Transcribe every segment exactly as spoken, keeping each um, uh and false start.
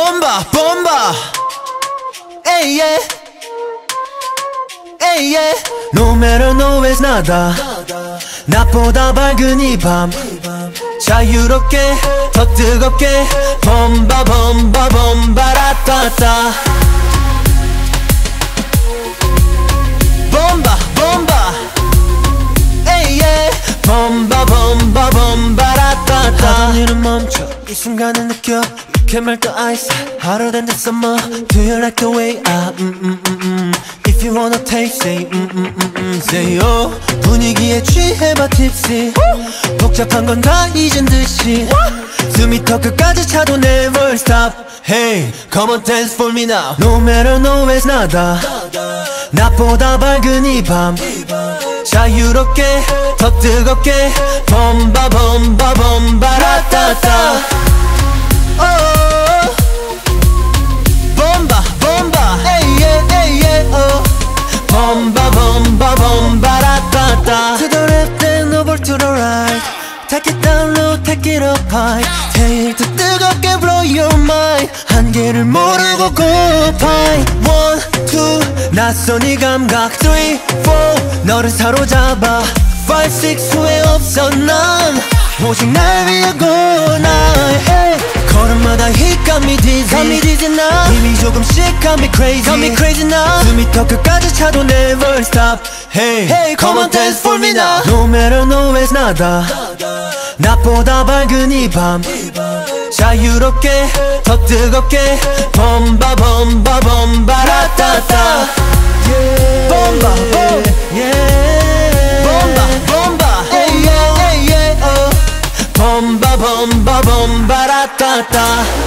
bomba, bomba. Hey yeah, hey yeah. No matter nowhere's nada. 낮보다 밝은 이 밤 자유롭게 더 뜨겁게 bomba, bomba, bomba, 라따따. Bomba, bomba. Hey yeah, bomba, bomba, bomba, 라따따. 하던 일은 멈춰 이 순간을 느껴. You can melt the ice hotter than the summer. Do you like the way I mm mm mm mm. If you wanna taste say mm mm mm mm. Say oh. 분위기에 취해봐 tipsy. 복잡한 건 다 잊은 듯이 숨이 턱 끝까지 차도 never stop. Hey, come on dance for me now. No matter nowhere's nada. 낮보다 밝은 이 밤 자유롭게 더 뜨겁게 bomba, bomba, bomba, 라따따. Oh, bomba, bomba, hey yeah, hey yeah, oh. Bomba, bomba, bomba, 라따따. To the left and over to the right. Take it down low, take it up high. 제일 더 뜨겁게 blow your mind. 한계를 모르고 고파이. One, two, 낯선 이 감각. Three, four, 너를 사로잡아. Five, six, 후회 없어 난 오직 날 위해 go now. Hey. 걸음마다 he got me dizzy, got me dizzy now. 힘이 조금씩 got me crazy, got me crazy now. 숨이 턱 끝까지 차도 never stop. Hey, hey, come on dance for me now. No matter nowhere's nada. 낮보다 밝은 이 밤 자유롭게 더 뜨겁게 bomba, bomba, bomba, 라따따. Bomba, bomba, yeah. Bomba, bomba, hey yeah, hey yeah, oh. Bomba, bomba, bomba, 라따따.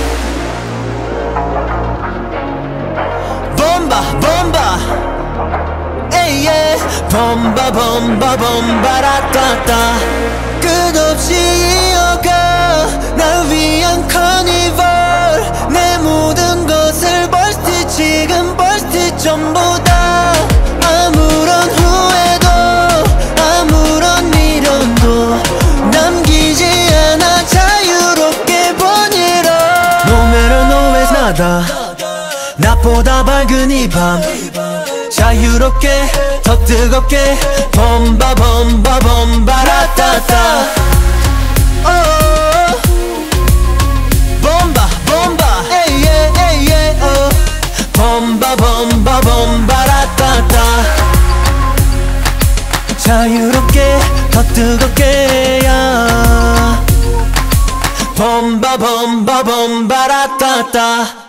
Bomba, bomba, hey yeah. Bomba, bomba, bomba, 라따따. 끝없이 이어가 날 위한 카니발. 내 모든 것을 벌스트 지금 벌스트 전부 다. 아무런 후회도 아무런 미련도 남기지 않아 자유롭게 보내려. No matter nowhere's nada. 낮보다 밝은 이 밤 자유롭게 더 뜨겁게 bomba, bomba, bomba, 라따따. Oh, bomba, bomba, hey yeah, hey yeah, oh. Bomba, bomba, bomba, 라따따. 자유롭게 더 뜨겁게 yeah. Bomba, bomba, bomba, 라따따.